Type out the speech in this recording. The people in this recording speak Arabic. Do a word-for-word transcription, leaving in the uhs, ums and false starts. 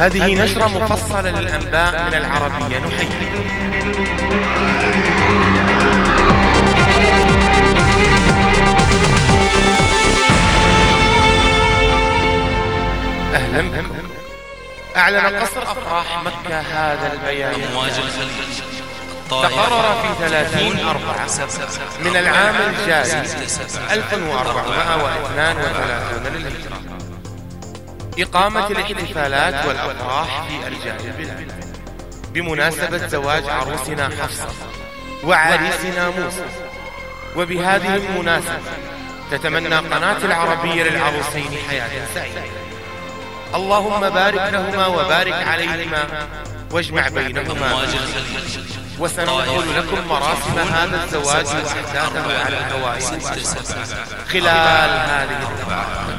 هذه نشرة مفصلة للأنباء من العربية نحييكم. أهلا بكم. أعلن قصر أفراح مكة هذا البيان. تقرر في ثلاثين أربعة من العام الجاري ألف وأربعمائة واثنين وثلاثين للهجرة إقامة الاحتفالات والأفراح في أرجاء البلاد بمناسبة زواج عروسنا حفصة وعريسنا موسى. وبهذه المناسبة تتمنى قناة العربية للعروسين حياة سعيدة. اللهم بارك لهما وبارك عليهما واجمع بينهما. وسننقل لكم مراسم هذا الزواج وأحداثه على الهواء خلال هذه الدقائق.